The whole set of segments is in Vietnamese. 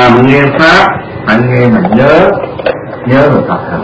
mình nghe pháp phải nghe mà nhớ rồi tập hành.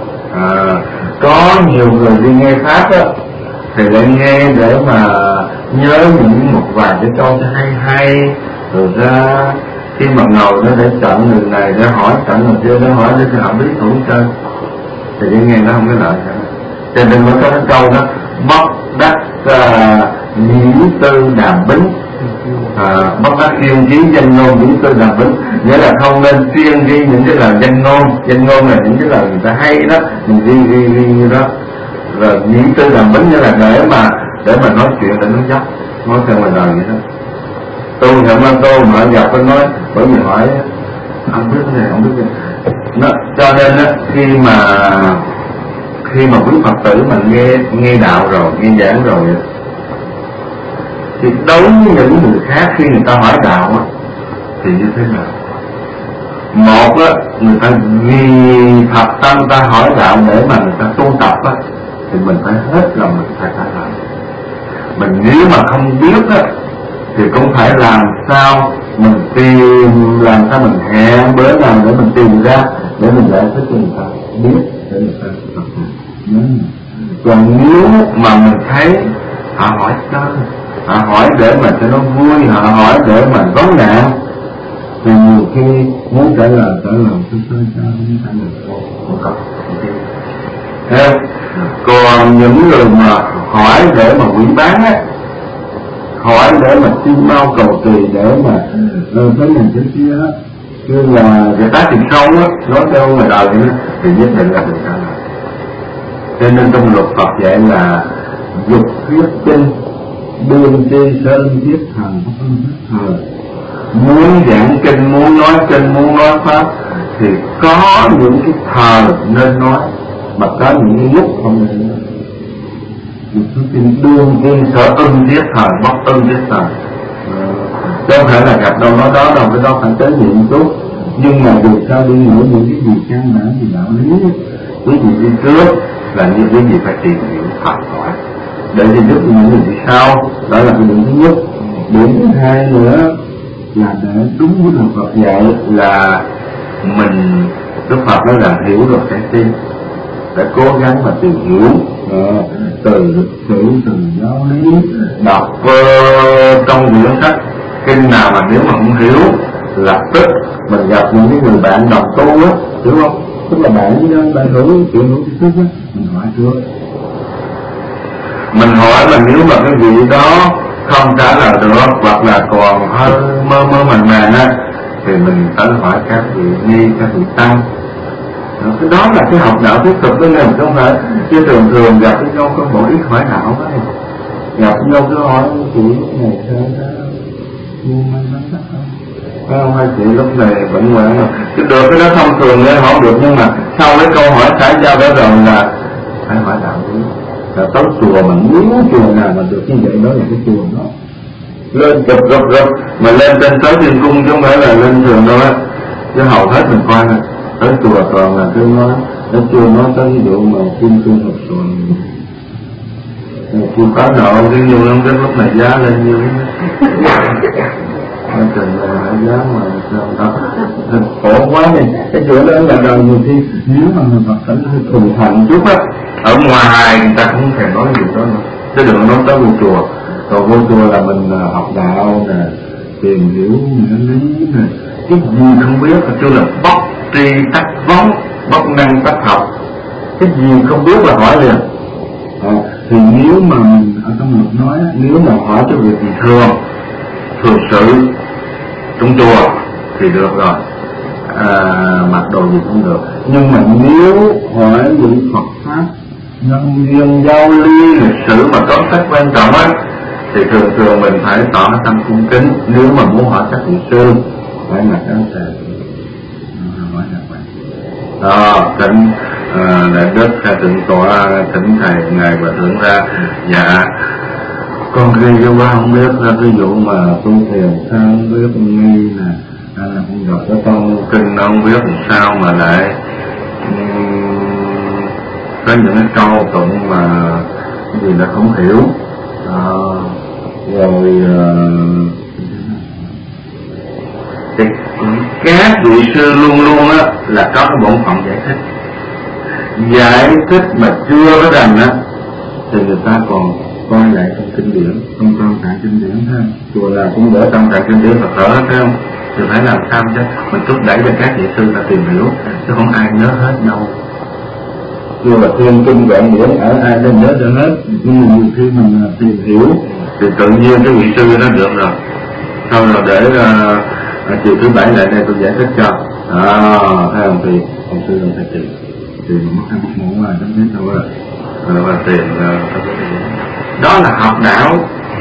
Có nhiều người đi nghe pháp á thì lại nghe để mà nhớ những một vài cái câu hay rồi ra khi mà ngồi nó để chọn người này để hỏi, chọn người kia để hỏi, để họ biết không chơi thì cái nghe nó không có lợi cả. Cho nên mới có cái câu đó bất đắc dĩ tư đàm bính, bất đắc chuyên chí danh ngôn dĩ tư đàm bính, nghĩa là không nên chuyên ghi những cái lời danh ngôn là những cái lời người ta hay đó mình ghi đó, rồi dĩ tư đàm bính nghĩa là để mà nói chuyện, để nói dốc, nói theo ngoài đời vậy đó. Tôi nhận ra tôi mở dọc tôi nói, bởi vì hỏi không biết cái này không biết cái này. Cho nên đó, khi mà quý Phật tử mà nghe đạo rồi, nghe giảng rồi thì đối với những người khác khi người ta hỏi đạo á thì như thế nào? Một á, người ta vì thật tâm ta hỏi đạo để mà người ta tu tập á thì mình phải hết lòng mình phải trả lời. Mình nếu mà không biết á thì cũng phải làm sao mình tìm, làm sao mình hẹn bữa nào để mình tìm ra để mình giải thích cho người ta biết, để người ta tập hành. Còn nếu mà mình thấy họ hỏi chơi, họ hỏi để mà cho nó vui, họ hỏi để mà vấn nạn thì nhiều khi muốn trả lời tôi sao không trả lời không có. Còn những người mà hỏi để mà quỷ bán á, hỏi để mà xin mau cầu kỳ, để mà thế này thế kia á, như là người ta tìm sâu á, nói theo ngoài đời thì nhất định là người ta làm. Cho nên trong luật Phật dạy là dục thuyết kinh, đương chi sơn thiết thần không thiết thời. Muốn giảng kinh, muốn nói pháp thì có những cái thời nên nói, mà có những cái lúc không nên nói. Dục thuyết kinh, đương chi sở ưng thiết thời, bất ưng thiết thời. Chứ không phải là gặp đâu nói đó đâu, cái đó phải tới niệm chút. Nhưng mà dù sao đi nữa, những cái gì căn bản thì đạo lý quý vị đi trước là như quý vị phải tìm hiểu Phật hỏi để giúp những người đi sau. Đó là cái điểm thứ nhất. Điểm thứ hai nữa là để đúng với lời Phật dạy là mình, Đức Phật nói là hiểu rồi phải tin, để cố gắng mà tìm hiểu từ lịch sử, từ giáo lý, đọc trong quyển sách kinh nào mà nếu mà không hiểu lập tức mình gặp những cái người bạn đồng tu á, hiểu không? Tức là bạn hữu chuyện hữu trí thức á, mình hỏi trước. Mình hỏi mà nếu mà cái vị đó không trả lời được hoặc là còn hơi mơ màng á thì mình phải hỏi các vị ni, các vị tăng. Cái đó là cái học đạo tiếp tục đó nghe, không phải chứ thường gặp với nhau có bộ ít hỏi đạo đó. Gặp với nhau cứ hỏi chị này sao đó mua may mắn sắc không? Hai chị lúc này vẫn ngoan rồi. Chứ được cái đó thông thường nghe hỏi được, nhưng mà sau cái câu hỏi xã giao đó rồi là phải hỏi đạo lý. Là tới chùa mà nếu chùa nào mà được như vậy đó là cái chùa đó lên gập mà lên trên sáu thiên cung chứ không phải là lên thường đâu á. Chứ hầu hết mình coi nè, tới chùa toàn là cứ nói, nó chưa nói tới ví dụ mà kim cương hợp xuân chưa có nợ cái nhiều lắm, cái lúc này giá lên nhiêu nó trình là giá mà sao đó khổ quá đi. Cái chuyện đó là đời nhiều khi nếu mà mình Phật tử hơi thuần thành chút á, ở ngoài người ta cũng thèm nói gì đó nữa, chứ đừng nói tới vô chùa. Còn vô chùa là mình học đạo nè, tìm hiểu nghĩa lý nè, cái gì không biết là kêu là bất tri tắc vấn, bất năng tắc học. Cái gì không biết là hỏi liền. Thì nếu mà mình ở trong luật nói, nếu mà hỏi cho việc gì thường sự trong chùa thì được rồi, mặc đồ gì cũng được. Nhưng mà nếu hỏi những Phật pháp nhân duyên giao ly lịch sử mà có sách quan trọng á thì thường mình phải tỏ tâm cung kính. Nếu mà muốn hỏi các vị sư phải mặc áo xà hỏi là vậy đó. Thỉnh đại đức thượng tọa, thỉnh thầy ngài và thượng ra. Dạ con ghi cho quá không biết là ví dụ mà tu thiền sao không biết nghi nè, hay là không đọc cái con kinh nó không biết làm sao mà lại có những cái câu tụng mà gì là không hiểu. Rồi các vị sư luôn luôn á là có cái bổn phận giải thích mà chưa có rành á thì người ta còn coi lại trong kinh điển, trong tâm trạng kinh điển ha. Chùa nào cũng để tâm trạng kinh điển Phật tử hết thấy không? Thì phải làm sao chứ mình thúc đẩy cho các vị sư ta tìm hiểu, chứ không ai nhớ hết đâu. Dù là thiên kinh đoạn điển ở ai đã nhớ cho hết, nhưng mà nhiều khi mình tìm hiểu thì tự nhiên cái vị sư nó được rồi. Sau rồi để chiều thứ bảy lại đây tôi giải thích cho. Thấy không? Thì ông sư ông phải tìm mất hai mất mũ mà chẳng biết đâu và tìm đó là học đạo.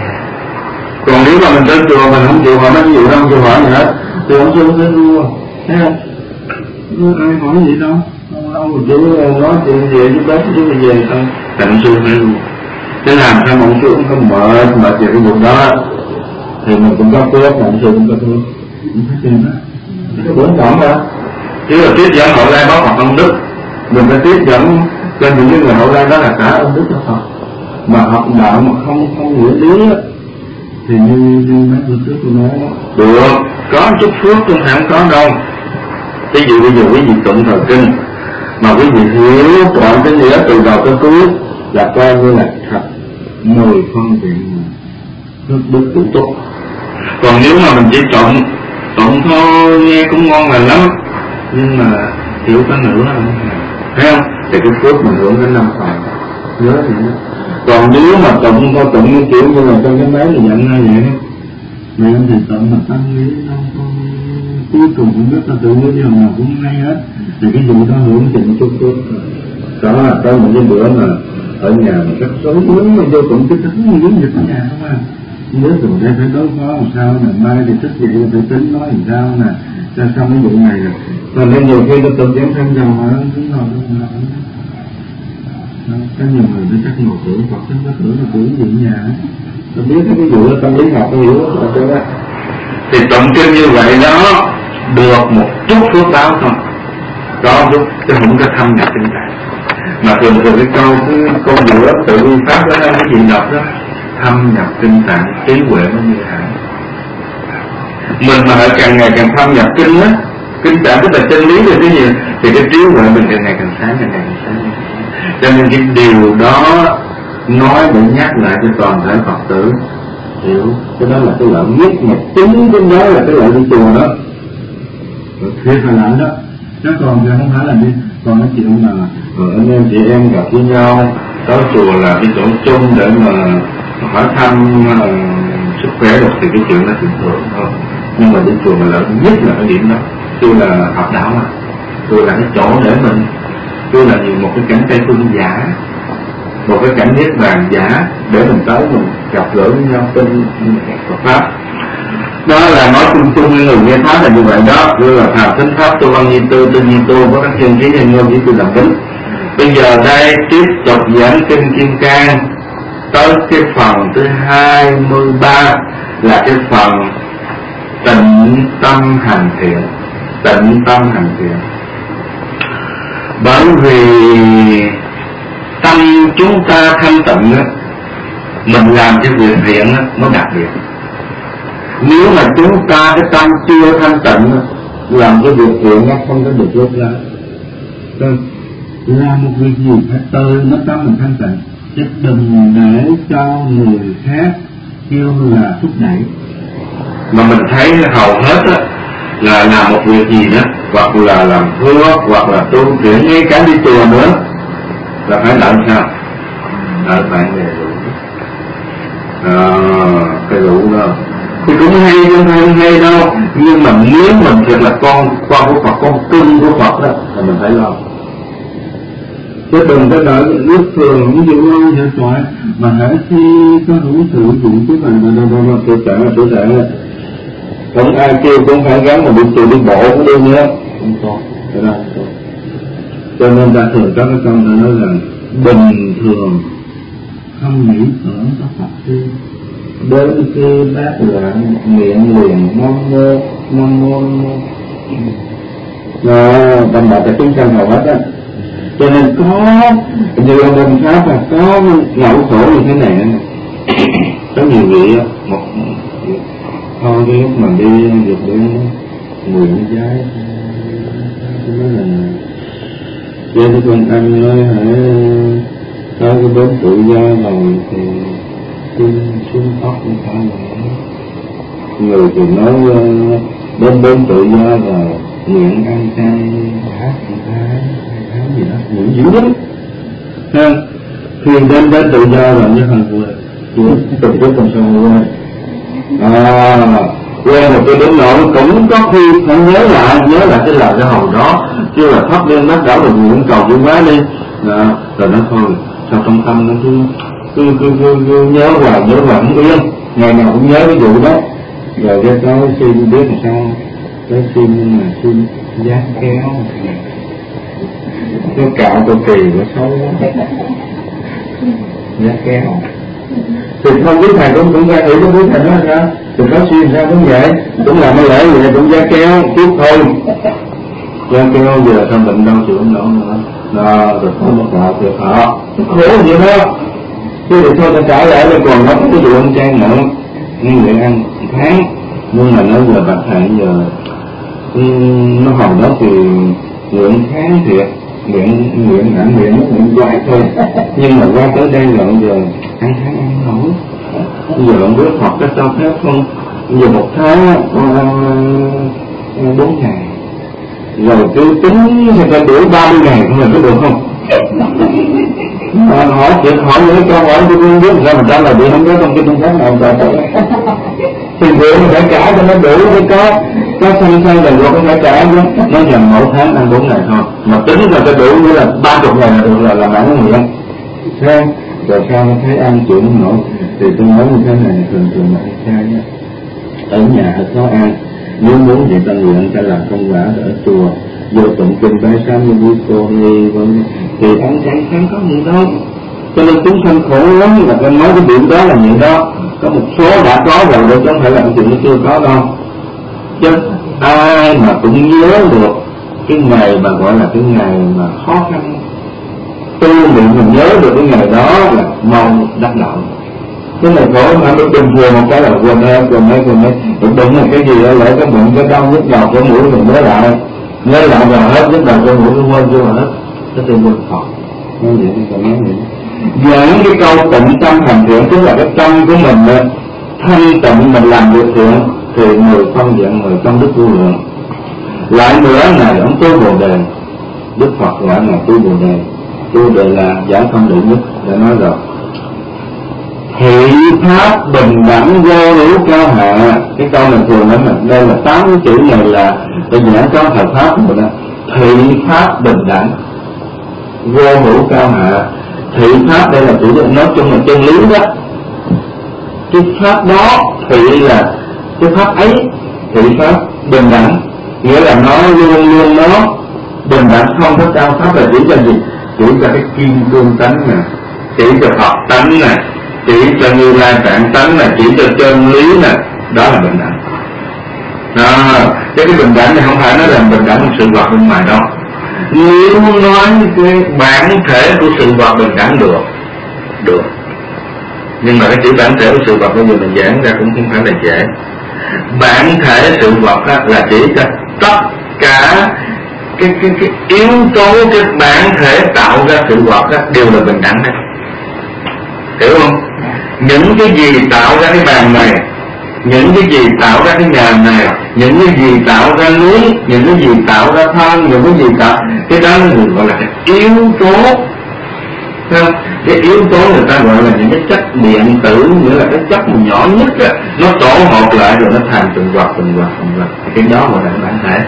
Còn nếu mà mình tới chùa mình không chịu hỏi mấy vụ đâu, chịu hỏi gì hết thì ông sư sẽ đua, thấy không? Ai hỏi gì đâu, ông chỉ nói chuyện về giúp bác chứ về thôi, thành ông sư phải đua. Thế làm sao mà ông sư không mệt về cái vụ đó thì mình cũng có phước, mà ông sư cũng có phước, cũng phải tìm đó. Cái bốn phận đó chứ là tiếp dẫn Hậu Lai báo Phật ân đức, mình phải tiếp dẫn cho những người Hậu Lai đó là cả ân đức cho Phật. Mà học đạo mà không nghĩa lý á thì như mấy bữa trước tôi nói đó, được có chút phước không phải không có đâu. Ví dụ bây giờ quý vị tụng thời kinh mà quý vị hiểu trọn cái nghĩa từ đầu tới cuối là coi như là thật 10 phân viện phước đức tự túc. Còn nếu mà mình chỉ tụng thôi nghe cũng ngon lành lắm nhưng mà hiểu có nửa không, thấy không? Thì cái phước mình hưởng đến 5 phần nhớ thì đó. Còn nếu mà tụng như kiểu như là trong cái máy thì nhận ra vậy đó, mà em thì tụng mà tâm lý không cuối cùng cũng biết là tự nhiên điều nào cũng hay hết thì cái vụ đó hưởng thì nó chút rồi. Đó là có một cái bữa mà ở nhà mà rất xấu muốn mà vô tụng cái thánh muốn dịch ở nhà không à, nhớ rồi đây phải đối phó làm sao nè, mai thì thức dậy phải tính nói làm sao nè, ra xong cái vụ này rồi mà nên nhiều khi nó tự giảng thêm rằng mà nó cũng ngồi có nhiều người nó chắc ngồi tưởng Phật, nó tưởng là tưởng gì ở nhà. Tôi biết cái vụ tâm lý học tôi hiểu đó. Thì tụng kinh như vậy đó được một chút phước báo thôi, có chút chứ không có thâm nhập tinh tạng. Mà thường cái câu giữa tự vi pháp đó cái gì đọc đó thâm nhập tinh tạng trí huệ nó như hẳn. Mình mà hãy càng ngày càng thâm nhập kinh á, kinh tạng tức là chân lý về cái gì thì cái trí huệ mình càng ngày càng sáng, càng ngày càng sáng. Cho nên cái điều đó nói để nhắc lại cho toàn thể Phật tử hiểu, cái đó là cái lợi nhất mà chính cái đó là cái lợi đi chùa đó. Thiệt là lợi đó, chứ còn thì không phải là đi còn cái chuyện mà anh em chị em gặp với nhau tới chùa là cái chỗ chung để mà hỏi thăm sức khỏe được thì cái chuyện đó thường thường thôi. Nhưng mà đi chùa mà lợi nhất là cái điểm đó, tôi là học đạo mà, tôi là cái chỗ để mình, tôi là một cái cảnh Tây Phương giả, một cái cảnh niết bàn giả để mình tới mình gặp gỡ với nhau trên Phật pháp. Đó là nói chung chung với người nghe pháp là như vậy đó, như là thảo thính pháp tu văn nhi tư nhi tu có các chân trí nhân ngôn với tôi làm tính. Bây giờ đây tiếp tục giảng kinh Kim Cang tới cái phần thứ 23 là cái phần tịnh tâm hành thiện. Tịnh tâm hành thiện bởi vì tâm chúng ta thanh tịnh á, mình làm cái việc thiện á nó đặc biệt. Nếu mà chúng ta cái tâm chưa thanh tịnh á, làm cái việc thiện nó không có được tốt ra. Làm một việc gì phải từ nó tâm mình thanh tịnh, chứ đừng để cho người khác kêu là thúc đẩy. Mà mình thấy hầu hết á là làm một việc gì đó, hoặc là làm phước, hoặc là tu chuyển, ngay cả đi chùa nữa là phải đợi sao? Đợi bạn về rượu. Cái rượu đó thì cũng hay nhưng không hay đâu. Nhưng mà nếu mình thật là con của Phật, con cưng của Phật đó thì mình phải lo. Chứ đừng có đợi nước thường ví dụ như vậy thôi. Mà hãy khi có đủ sự dụng cái này tôi sẽ không ai kêu cũng phải gắn mà đi chùa đi bộ cũng đi nữa, không có cái đó. Cho nên ta thường có cái câu nói rằng bình thường không nghĩ tưởng có Phật tiên, đến khi bác loạn miệng liền nam mô tâm bạch là chúng sanh hầu hết á. Cho nên có như ông bên Pháp là có ngẫu khổ như thế này có nhiều vị á, một thôi cái lúc mà đi việc đi nguyện giái. Nói là với cái con anh nói hãy tới cái bến tự do rồi thì xin xuống tóc của ta này. Người thì nói bến tự do rồi nguyện ăn chay hát hai tháng gì đó, nguyện dữ lắm ha. Khi đến tự do rồi như thằng vừa từ trước còn sao quên quên một cái đến nỗi cũng có khi phải nhớ lại cái lời cái hồi đó, chứ là thắp lên bắt đảo rồi nguyện cầu vui quá đi rồi nó thôi sao trong tâm nó cứ nhớ hoài không yên, ngày nào cũng nhớ cái vụ đó. Rồi cái đó xin biết làm sao, cái xin giá kéo cái cạo tô kỳ của xấu lắm, giá kéo thì không biết thầy cũng ra nghĩ có biết thầy nói sao thì có suy ra cũng vậy, cũng làm cái lễ vậy cũng giá kéo chút thôi, giá kéo giờ sao bệnh đau chịu không nổi nữa rồi không có họ thì họ khổ vậy đó, chứ thì thôi ta trả lại rồi còn nó cái vụ ăn chay nữa nhưng vậy ăn tháng. Nhưng mà nói giờ bạch thầy giờ nó hồi đó thì nguyện tháng thiệt, nguyện hoài thôi, nhưng mà qua tới đây rồi giờ ăn tháng ăn nổi. Bây giờ không biết học cái sao phép không, bây giờ một tháng con ăn 4 ngày rồi cứ tính thì phải đuổi 30 ngày không là có được không? Hỏi những câu hỏi tôi không biết sao mà trả lời bị không có trong cái phương pháp nào trả lời thì nguyện phải trả cho nó đủ, cái có xanh rồi rồi phải trả chứ. Nó dần mỗi tháng ăn 4 ngày thôi mà tính là phải đủ như là 30 ngày là được, là mãn nguyện. Thế rồi sao nó thấy ăn chịu không nổi thì tôi nói như thế này, thường mà ăn chay ở nhà thật khó ăn, nếu muốn vậy ta nguyện ta làm công quả ở chùa vô tụng kinh bái sám như vui cô thì ăn chay sáng có gì đâu. Cho nên chúng sanh khổ lắm là cái nói cái điểm đó là vậy đó. Có một số đã có rồi chứ không phải là chuyện nó chưa có đâu. Chứ ai mà cũng nhớ được cái ngày mà gọi là cái ngày mà khó khăn, tu niệm mình nhớ được cái ngày đó là mong đắc đạo. Cái này khổ mà nó bình thường một cái là quên đúng là cái gì đó lại cái bụng cái đau nhức đầu cái mũi mình nhớ lại rồi hết nhức đầu cái mũi nó quên chưa hết cái tên quên Phật. Nói vậy thì còn nói vậy. Dẫn cái câu tịnh tâm hành thiện tức là cái tâm của mình thanh tịnh mình làm được thiện thì 10 phân dạng 10 công đức vô lượng. Lại nữa này ông tu Bồ Đề, Đức Phật gọi là tu Bồ Đề là giải không định nhất đã nói rồi. Thị pháp bình đẳng vô hữu cao hạ, cái câu này thường lắm, đây là 8 chữ này là tôi giảng trong thời pháp rồi đó. Thị pháp bình đẳng vô hữu cao hạ, thị pháp đây là chữ nói chung là chân lý đó. Cái pháp đó thị là cái pháp ấy, thị pháp bình đẳng nghĩa là nó luôn luôn nó bình đẳng, không có cao pháp là chỉ cho gì, chỉ cho cái kim cương tánh nè, chỉ cho Phật tánh nè, chỉ cho Như Lai Tạng tánh nè, chỉ cho chân lý nè, đó là bình đẳng. Cái bình đẳng này không phải nói là bình đẳng sự vật bên ngoài đâu. Nếu nói cái bản thể của sự vật bình đẳng được, nhưng mà cái chữ bản thể của sự vật bây giờ mình giảng ra cũng không phải là dễ. Bản thể sự vật là chỉ cho tất cả cái yếu tố cái bản thể tạo ra sự vật đều là bình đẳng hết, hiểu không? Những cái gì tạo ra cái bàn này, những cái gì tạo ra cái nhà này, những cái gì tạo ra núi, những cái gì tạo ra thân, những cái gì tạo cái đó người gọi là cái yếu tố. Không? Cái yếu tố người ta gọi là những cái chất điện tử, nghĩa là cái chất nhỏ nhất nó tổ hợp lại rồi nó thành từng vật. Cái đó gọi là bản thể.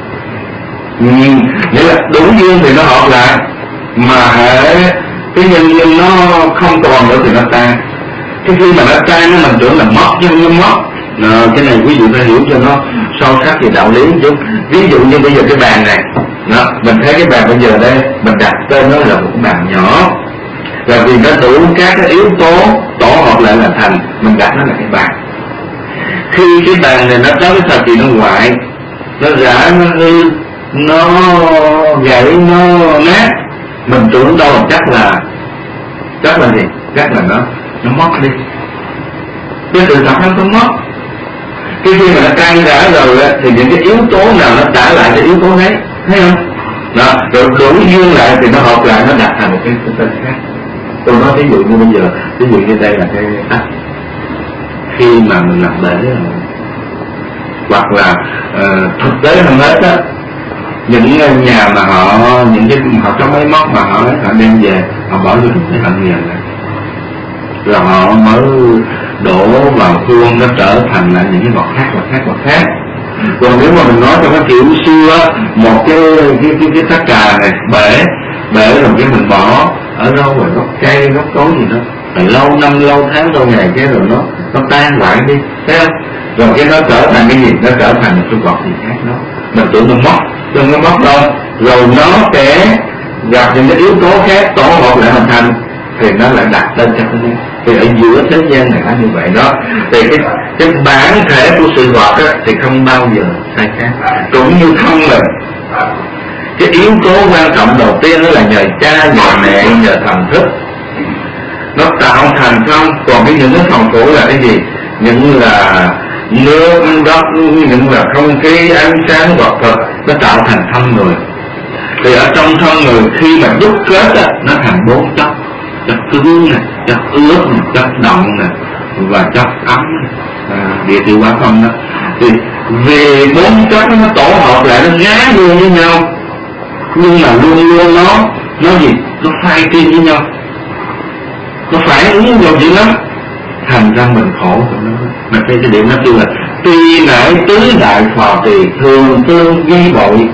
Nghĩa là đủ duyên thì nó hợp lại, mà cái nhân duyên nó không còn nữa thì nó tan. Cái khi mà nó tan mình tưởng là mất chứ không mất. Cái này quý vị phải hiểu cho nó sâu sắc về đạo lý chút. Ví dụ như bây giờ cái bàn này, mình thấy cái bàn bây giờ đây, mình đặt tên nó là một cái bàn nhỏ, là vì nó đủ các cái yếu tố tổ hợp lại là thành, mình đặt nó là cái bàn. Khi cái bàn này nó có cái thời kỳ nó hoại, nó rã, nó hư, nó gãy, nó nát, mình tưởng đâu chắc là gì? Chắc là nó mất đi. Cái sự thật nó không mất. Cái khi mà nó căng đã rồi á, thì những cái yếu tố nào nó trả lại cái yếu tố đấy, thấy không? Đó, rồi đổi duyên lại thì nó hợp lại, nó đặt thành một cái tên khác. Tôi nói ví dụ như bây giờ, ví dụ như đây là cái tắc. Khi mà mình làm bể rồi, hoặc là thực tế hơn hết á, những nhà mà họ có máy móc mà họ đem về, họ bỏ vô cái hận nghiền này, rồi họ mới đổ vào khuôn, nó trở thành là những cái vật khác. Còn nếu mà mình nói trong cái kiểu xưa, một cái tách trà này bể rồi cái mình bỏ ở đâu rồi gốc cây gốc cối gì đó, phải lâu năm lâu tháng lâu ngày cái rồi nó tan hoại đi, thấy không? Rồi cái nó trở thành cái gì? Nó trở thành một cái vật gì khác đó. Mình tưởng nó móc, nhưng nó móc đâu, rồi nó sẽ gặp những cái yếu tố khác tổ hợp lại hình thành, thì nó lại đặt tên cho cái. Thì ở giữa thế gian này như vậy đó, thì cái bản thể của sự vật á, thì không bao giờ sai khác. Cũng như thân mình, cái yếu tố quan trọng đầu tiên đó là nhờ cha, nhờ mẹ, nhờ thần thức nó tạo thành thân. Còn những cái phần phụ là cái gì? Những là nước, đất, những là không khí, ánh sáng, vật thực, nó tạo thành thân người. Thì ở trong thân người khi mà đúc kết á, nó thành 4 chất: chất cứng này, chất ướt này, chất động này, và chất ấm này, địa tiêu hóa phân đó. Thì về 4 chất nó tổ hợp lại, nó gá luôn với nhau, nhưng mà luôn luôn nó gì? Nó phai tin với nhau, nó phản ứng vào dữ lắm, thành ra mình khổ của nó. Mà cái điểm nó kêu là tuy nãy tứ đại phò trì thường tương ghi bội.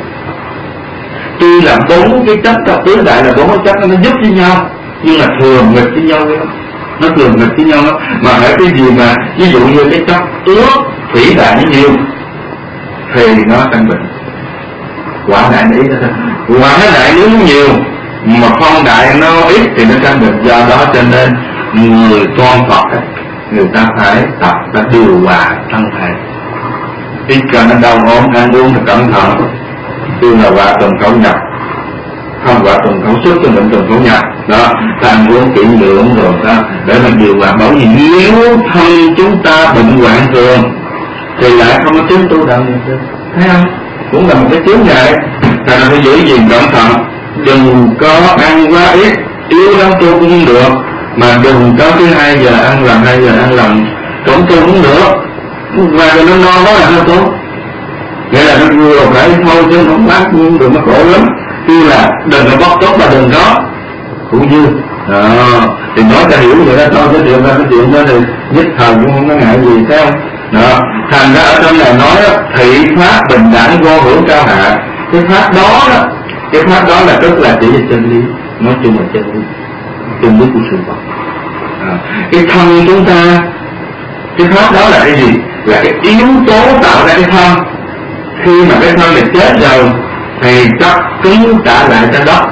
Tuy là 4 cái chất tứ đại là 4 cái chất nó giúp với nhau, nhưng mà thường nghịch với nhau đó. Nó thường nghịch với nhau đó. Mà ở cái gì mà ví dụ như cái chất ướt thủy đại nó nhiều thì nó sanh bệnh. Quả đại ý đó, quả đại nếu nhiều mà phong đại nó ít thì nó sanh bệnh. Do đó cho nên người con Phật ấy, người ta phải tập đã điều hòa thân thể. Khi cần nó đau ốm ăn uống thì cẩn thận, tuy là quả tuần khẩu nhập, không quả tuần khẩu xuất cho bệnh tuần khẩu nhập đó, ăn uống kỹ lưỡng rồi đó, để mình điều hòa. Bởi vì nếu thân chúng ta bệnh hoạn thường thì lại không có chứng tu đạo được, thấy không? Cũng là một cái chướng ngại. Thành ra phải giữ gìn cẩn thận, đừng có ăn quá ít, yếu lắm tu cũng không được, mà đừng có thứ 2 giờ ăn lần, 2 giờ ăn lần cũng tu cũng được, và rồi nó no đó là nó tốt. Nghĩa là nó vừa phải thôi chứ không bác nhưng đừng, nó khổ lắm. Chứ là đừng có bóc tốt mà đừng có cũng dư đó. Thì nói cho hiểu vậy đó thôi, cái chuyện đó thì nhất thời cũng không có ngại gì, thấy không? Đó, thành ra ở trong này nói đó, thị pháp bình đẳng vô hữu cao hạ. Cái pháp đó là tức là chỉ về chân lý, nói chung là chân lý của sự vật. Cái thân chúng ta, cái pháp đó là cái gì? Là cái yếu tố tạo ra cái thân. Khi mà cái thân này chết rồi thì chất cứng trả lại cho đất,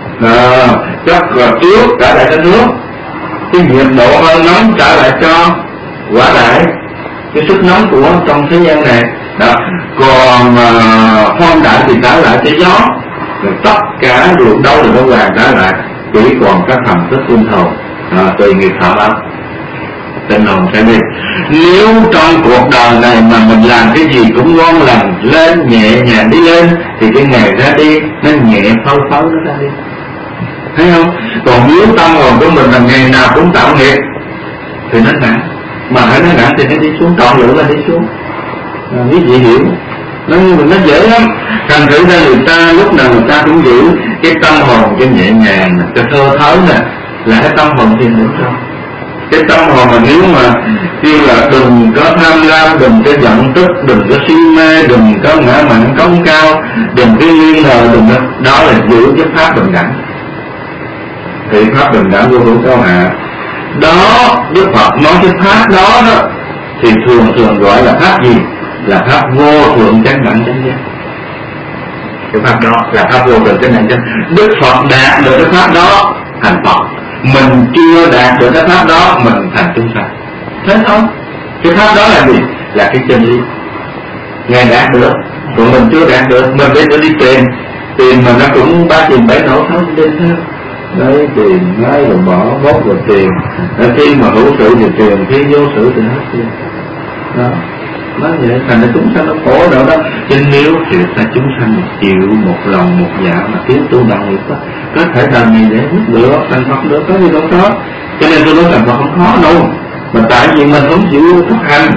chất ướt trả lại cho nước, cái nhiệt độ hơi nóng trả lại cho quả đại, cái sức nóng của trong thế gian này đó. Còn phong đại thì trả lại cho gió, rồi tất cả đường đâu được đâu hoàn trả lại, chỉ còn các thần thức tinh hồn tùy nghiệp thọ ấm tinh hồn sẽ đi. Nếu trong cuộc đời này mà mình làm cái gì cũng ngon lành, lên nhẹ nhàng đi lên, thì cái ngày ra đi nó nhẹ phau nó ra đi, thấy không? Còn nếu tâm hồn của mình là ngày nào cũng tạo nghiệp thì nó nặng, mà hãy nó nặng thì nó đi xuống, trọn lửa là đi xuống. Quý vị hiểu nó dễ lắm. Thành thử ra người ta lúc nào người ta cũng giữ cái tâm hồn cho nhẹ nhàng, cho thơ thớ nè, là cái tâm hồn thiền định trong. Cái tâm hồn mà nếu mà kêu là đừng có tham lam, đừng có giận tức, đừng có si mê, đừng có ngã mạn cống cao, đừng có nghi ngờ, đừng có, đó là giữ cái pháp bình đẳng. Thì pháp bình đẳng vô hữu cao hạ đó, Đức Phật nói cái pháp đó thì thường gọi là pháp gì? Là pháp vô thượng chánh đẳng chánh giác. Cái pháp đó là pháp vô thượng chánh đẳng chánh. Đức Phật đạt được cái pháp đó thành Phật, mình chưa đạt được cái pháp đó mình thành chúng sanh, thấy không? Cái pháp đó là gì? Là cái chân lý. Ngài đạt được, còn mình chưa đạt được, mình bây giờ đi tìm mà nó cũng 3 tìm 7 nổ thôi, đi theo đấy, tiền ngay rồi bỏ bóp rồi tiền. Khi mà hữu sự thì tiền, khi vô sự thì hết tiền đó. nói vậy, thành ra chúng sanh nó khổ nữa đó. Chứ nếu thiệt ra chúng sanh một chịu, một lòng một dạ mà tiếp tu đạo nghiệp đó, có thể đời này để hút được, thành Phật được, có gì đâu có. Cho nên tôi nói thành Phật không khó đâu, mà tại vì mình không chịu thực hành.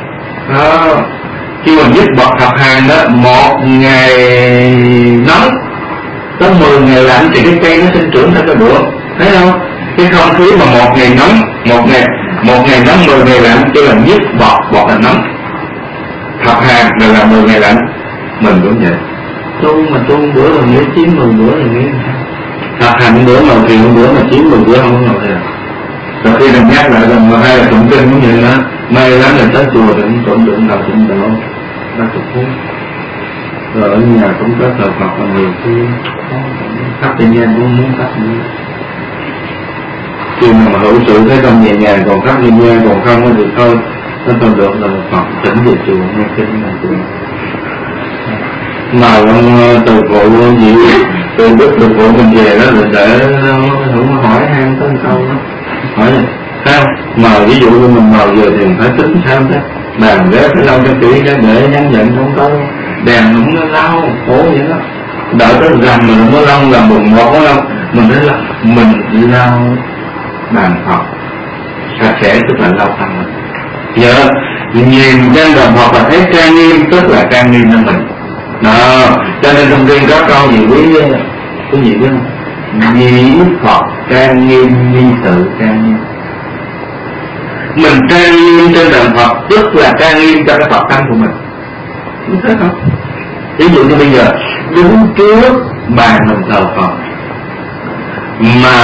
Khi mình dứt bỏ thập hành đó, 1 ngày nóng tới 10 ngày lạnh thì cái cây nó sinh trưởng theo cái được, thấy không? Cái không khí mà 1 ngày nóng, một ngày nóng 10 ngày lạnh, cho là dứt bọt là nóng. Thập hành là 10 ngày lạnh, mình cũng vậy. Tu bữa rồi nghĩ 9-10 bữa rồi nghĩ thập hành bữa ngồi thiền bữa mà 9-10 bữa không có ngồi thiền. Rồi khi mình nhắc lại rằng mà hay là tụng kinh cũng vậy đó, may lắm là tới chùa thì cũng tụng được đầu tụng độ 30 phút. Rồi ở nhà cũng có thờ Phật và nhiều khi khắp trên gian cũng muốn khắp nữa. Khi mà hữu sự thấy trong nhẹ nhàng, còn khắp trên gian còn không thì thôi, nó còn được là Phật tỉnh về chùa nghe kinh là chùa. Mà ông từ phụ gì từ đức từ phụ mình về đó rồi để không hỏi han tới câu đó hỏi gì thấy không? Mà ví dụ như mình mời giờ thì mình phải tính sao đó, bàn ghế phải lau cho kỹ để nhắn nhận không có đèn không có lau khổ vậy đó, đợi tới rằm mình không có lau là mùng 1 có lau, mình thấy là mình lau bàn Phật sạch sẽ tức là lau tâm mình. Giờ nhìn trên bàn Phật là thấy trang nghiêm tức là trang nghiêm cho mình đó. Cho nên trong riêng có câu gì quý gì biết không? Nhĩ Phật trang nghiêm nhi tự trang nghiêm. Mình trang nghiêm trên đền Phật tức là trang nghiêm cho cái Phật tâm của mình, đúng thế không? Ví dụ như bây giờ đứng trước bàn mình thờ Phật mà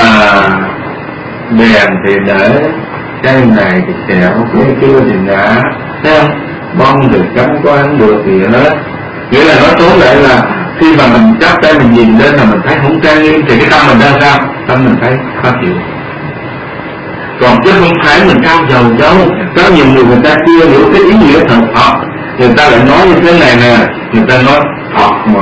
đèn thì để cái này thì xẻo, cái kia thì ngã, thấy không? Bông thì cắm có ăn được thì hết. Nghĩa là nói tóm lại là khi mà mình chắp tay mình nhìn lên là mình thấy không trang nghiêm thì cái tâm mình ra sao? Tâm mình thấy khó chịu. Còn chứ không phải mình cao dầu đâu. Có nhiều người ta chưa hiểu cái ý nghĩa thật Phật, người ta lại nói như thế này nè, người ta nói Phật mà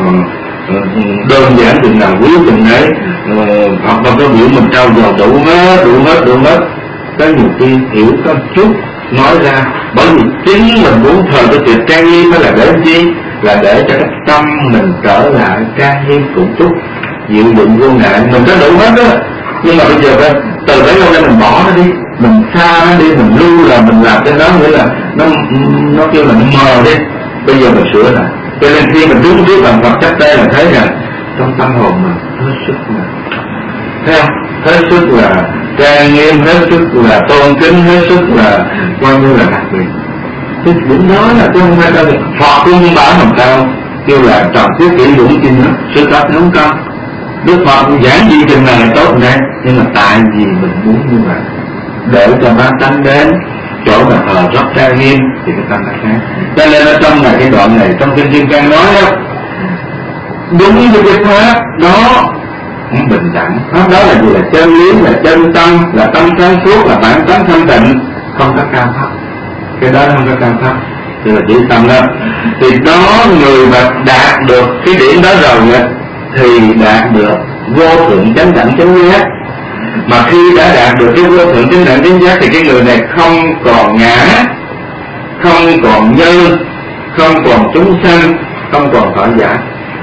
đơn giản chừng nào quý chừng đấy, Phật đâu có biểu mình trao dầu đủ hết. Có nhiều khi hiểu có chút nói ra, bởi vì chính mình muốn thờ cái việc trang nghiêm mới là để chi? Là để cho cái tâm mình trở lại trang nghiêm cùng chút, dịu đựng vô ngại. Mình có đủ hết đó, nhưng mà bây giờ từ đấy lâu nay mình bỏ nó đi, mình xa nó đi, mình lưu là mình làm cái đó, nghĩa là nó kêu là nó mờ đi. Bây giờ mình sửa lại. Cho nên khi mình đứng trước bàn Phật chắp tay là thấy rằng trong tâm hồn mình hết sức là thấy không? Hết sức là trang nghiêm, hết sức là tôn kính, hết sức là coi như là đặc biệt. Cái điểm đó là tôi không phải đâu. Phật cũng không bảo làm sao kêu là trọng tiết kỷ dũng chinh đó, sự thật không có. Đức Phật giảng gì chừng này là tốt này, nhưng mà tại vì mình muốn như vậy để cho ba tánh đến chỗ mà thờ rất trang nghiêm thì cái tâm là khác. Cho nên ở trong này cái đoạn này trong kinh Kim Cang nói đó, đúng như cái pháp đó cũng bình đẳng. Pháp đó là gì? Là chân lý, là chân tâm, là tâm sáng suốt, là bản tánh thanh tịnh, không có cao thấp. Cái đó không có cao thấp, tức là chỉ tâm đó. Thì đó người mà đạt được cái điểm đó rồi thì đạt được vô thượng chánh đẳng chánh giác. Mà khi đã đạt được cái vô thượng chánh đẳng chánh giác thì cái người này không còn ngã, không còn nhân, không còn chúng sanh, không còn thọ giả.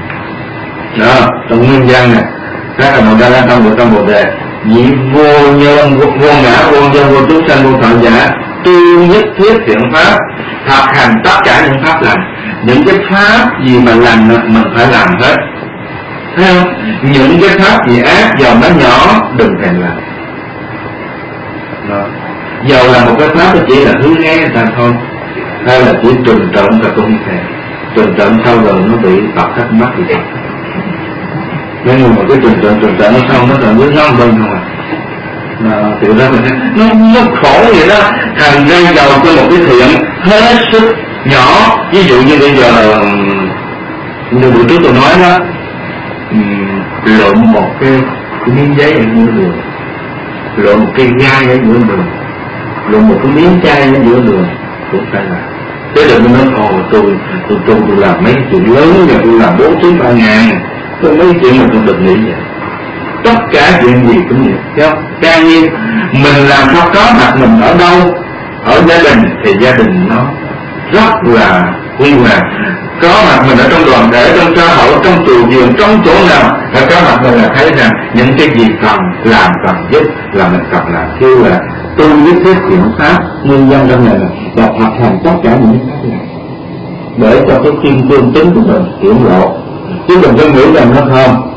Đó, trong nguyên văn này các là một đa la trong trong Bồ Đề, vì vô nhân, vô ngã, vô nhân, vô chúng sanh, vô thọ giả, tu nhất thiết thiện pháp, thực hành tất cả những pháp lành. Những cái pháp gì mà lành mình phải làm hết, thấy không? Những cái pháp gì ác dầu nó nhỏ đừng thèm làm. Dầu là một cái pháp nó chỉ là hư nghe người ta thôi, hay là chỉ trừng trợn và cũng không thèm. Trừng trợn sau rồi nó bị tọt hết mắt thì sao? Nhưng mà cái trừng trợn nó xong nó là với nó bên không à. Tự ra mình thấy nó khổ vậy đó. Thành ra dầu cho một cái thiện hết sức nhỏ, ví dụ như bây giờ như buổi trước tôi nói đó, lộn một cái miếng giấy ở giữa đường, lộn một cây gai ở giữa đường, lộn một cái miếng chai ở giữa đường cũng phải làm. Thế đừng có nói tôi làm mấy chuyện lớn, và tôi làm 4-3 ngàn, tôi mấy chuyện mà tôi đừng nghĩ vậy. Tất cả chuyện gì cũng vậy, thấy không? Càng nhiên mình làm sao có mặt mình ở đâu, ở gia đình thì gia đình nó rất là huy hoàng. Có mặt mình ở trong đoàn thể, trong xã hội, trong chùa vườn, trong chỗ nào phải có mặt mình là thấy rằng những cái gì cần làm, cần giúp là mình cần làm. Chứ là tu nhất thiết thiện pháp, nguyên nhân trong này là thực hành tất cả những cái pháp này để cho cái kim cương tính của mình hiển lộ. Chứ đừng có nghĩ rằng nó không,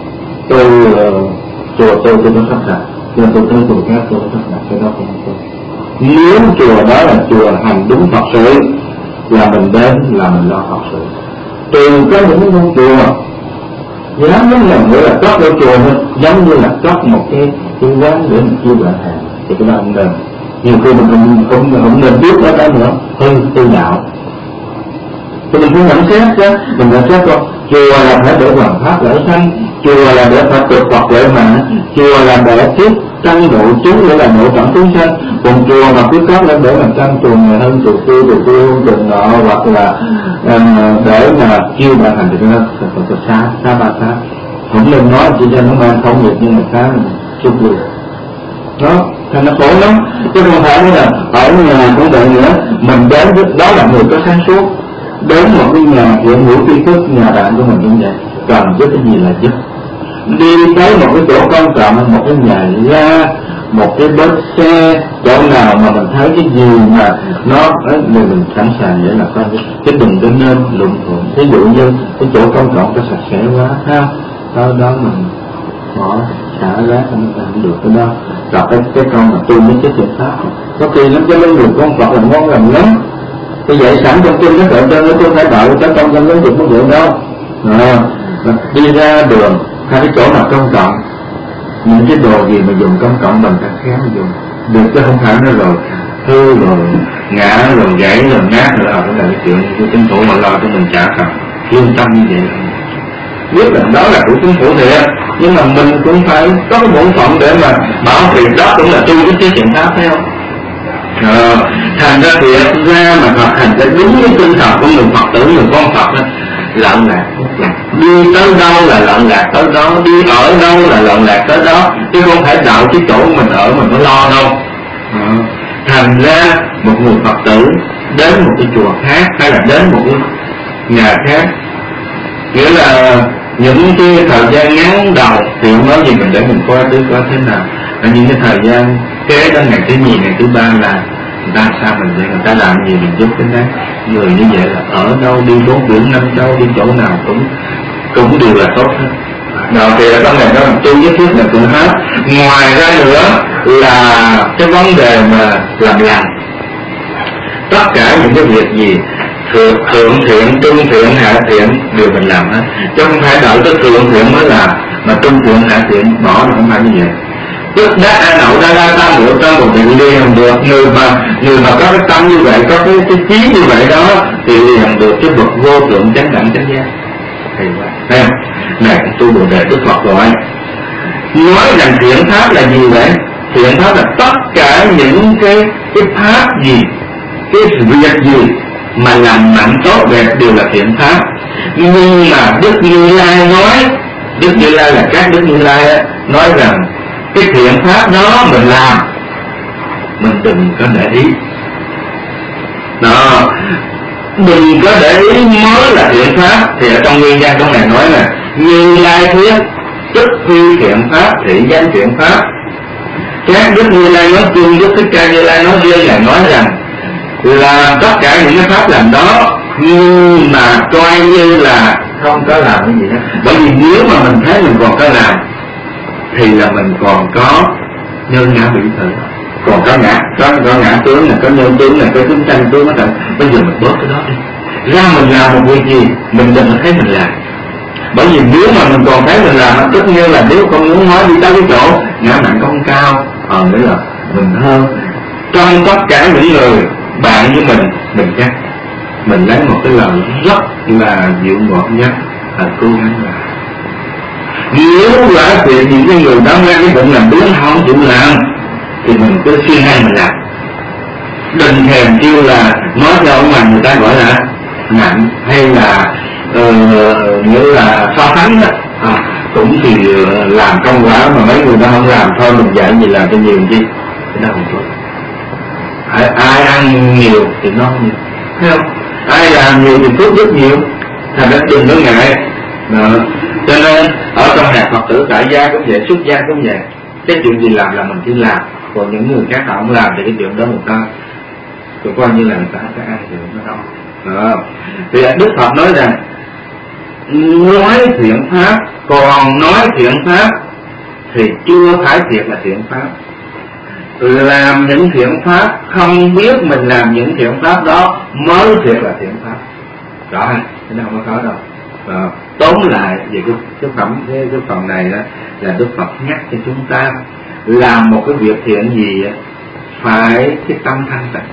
chùa tôi có sắp đặt, chùa tôi tới chùa khác tôi có sắp đặt, cái đó không có. Nếu chùa đó là chùa hành đúng Phật sự là mình đến là mình lo Phật sự. Từ có những ngôi chùa dám giống như nghĩa là cất ở chùa thôi, giống như là cất một cái quán để mình chiêu bạn hàng, thì cái đó không nên. Nhiều khi mình không nên biết đó cái nữa, hơn tư đạo. Thì mình phải nhận xét chứ, mình nhận xét coi, chùa là phải để hoàn pháp lễ sanh, chùa là để phải cực Phật lễ mạng, chùa là để tiếp tăng độ chúng để là độ trọng chúng sanh. Còn chùa mà cứ có lên để mà tăng chùa người hơn, chùa chùa nọ, hoặc là để mà chiêu bạn hành thì nó thật xa ba xa. Không nên nói chỉ cho nó mang thông nghiệp nhưng mà khá là chúc được. Đó, thành nó khổ lắm. Chứ không phải là ở nhà cũng vậy nữa, mình đến đó là người có sáng suốt. Đến một cái nhà hiện hữu tri thức, nhà bạn của mình cũng vậy, cần giúp cái gì là giúp. Đi tới một cái chỗ công cộng, một cái nhà ga, một cái bến xe, chỗ nào mà mình thấy cái gì mà nó ấy, mình sẵn sàng để là coi cái đừng có nên lụng thuận. Ví dụ như cái chỗ công cộng nó sạch sẽ quá ha, đó mình bỏ xả rác không được cái đó. Rồi cái con mà tu với cái thiện pháp, có khi nó cái linh được con Phật là ngon lành lắm. Cái dạy sẵn trong kinh nó tượng trưng, nó không phải đợi tới trong giáo dục nó được đâu. Đi ra đường hay cái chỗ nào công cộng, những cái đồ gì mà dùng công cộng mình phải khéo dùng được, chứ không phải nó rồi hư rồi ngã rồi gãy rồi nát rồi cái là cái chuyện của chính phủ mà lo cho mình trả cần lương tâm như vậy. Biết là đó là của chính phủ thiệt, nhưng mà mình cũng phải có cái bổn phận để mà bảo vệ, đó cũng là tu cái chuyện pháp thấy không? Thành ra thiệt ra mà thực hành cho đúng cái tinh thần của người Phật tử, người con Phật đó, lợn lạc đi tới đâu là lợn lạc tới đó, đi ở đâu là lợn lạc tới đó, chứ không phải đạo cái chỗ mình ở mình có lo đâu. Thành ra một người Phật tử đến một cái chùa khác hay là đến một cái nhà khác, nghĩa là những cái thời gian ngắn đầu thì không nói gì, mình để mình coi thế nào, là những cái thời gian kế đến ngày thứ nhì ngày thứ ba là người ta sao mình vậy, người ta làm gì mình giúp cái đấy. Người như vậy là ở đâu đi 4 biển 5 châu, đi chỗ nào cũng đều là tốt hết. Nào thì ở trong này nó làm tu nhất thiết là cũng hết. Ngoài ra nữa là cái vấn đề mà làm lành, tất cả những cái việc gì thượng thiện, trung thiện, hạ thiện đều mình làm hết, chứ không phải đợi tới thượng thiện mới làm, mà trung thiện hạ thiện bỏ là không phải như vậy. Tức đắc a nậu đa tam bộ trong một định đi làm được. Người mà có cái tâm như vậy, có cái trí như vậy đó thì làm được cái bậc vô thượng chánh đẳng chánh giác. Thì vậy này tu Bồ Đề Đức Phật rồi nói rằng thiện pháp là gì vậy? Thiện pháp là tất cả những cái pháp gì, cái việc gì mà làm mạnh tốt đẹp đều là thiện pháp. Nhưng mà Đức Như Lai nói, Đức Như Lai là các Đức Như Lai nói rằng cái thiện pháp đó mình làm, mình đừng có để ý. Đó, đừng có để ý mới là thiện pháp. Thì ở trong nguyên văn trong này nói là Như Lai thuyết tức phi thiện pháp, thị danh thiện pháp. Các Đức Như Lai nói chung, Đức Thích Ca Như Lai nói riêng là nói rằng là tất cả những cái pháp làm đó nhưng mà coi như là không có làm cái gì hết. Bởi vì nếu mà mình thấy mình còn có làm thì là mình còn có nhân ngã bị thử, còn có ngã tướng này, có nhân tướng này, có chúng sanh tướng đó. Bây giờ mình bớt cái đó đi, ra mình làm một việc gì mình đừng thấy mình làm. Bởi vì nếu mà mình còn thấy mình làm, tất nhiên là nếu không muốn nói đi tới cái chỗ ngã nặng không cao, nghĩa là mình hơn. Trong tất cả những người bạn với mình chắc mình lấy một cái lời rất là dịu ngọt nhất là cố gắng làm. Nếu quả việc những cái người đó ra cái bụng làm đúng không chịu làm thì mình cứ siêng năng mình làm, đừng thèm kêu là nói cho ông người ta gọi là nặng hay là như là so sánh đó. Cũng thì làm công quả mà mấy người đó không làm, thôi mình dạy gì làm cho nhiều chi, cái đó không tốt. Ai ăn nhiều thì no nhiều, thấy không? ai làm nhiều thì phước rất nhiều, thành ra đừng có ngại. Đó. Cho nên ở trong hàng Phật tử tại gia cũng vậy, xuất gia cũng vậy, cái chuyện gì làm là mình cứ làm, còn những người khác họ không làm thì cái chuyện đó người ta tôi coi như là người ta cái ai thì nó đâu. Đó. Thì Đức Phật nói rằng nói thiện pháp, còn nói thiện pháp thì chưa phải thiệt là thiện pháp. Làm những thiện pháp không biết mình làm những thiện pháp đó mới thiệt là thiện pháp. Rõ ha, cái đó không có khó đâu. Tóm lại về cái phần này đó là Đức Phật nhắc cho chúng ta làm một cái việc thiện gì phải cái tâm thanh tịnh.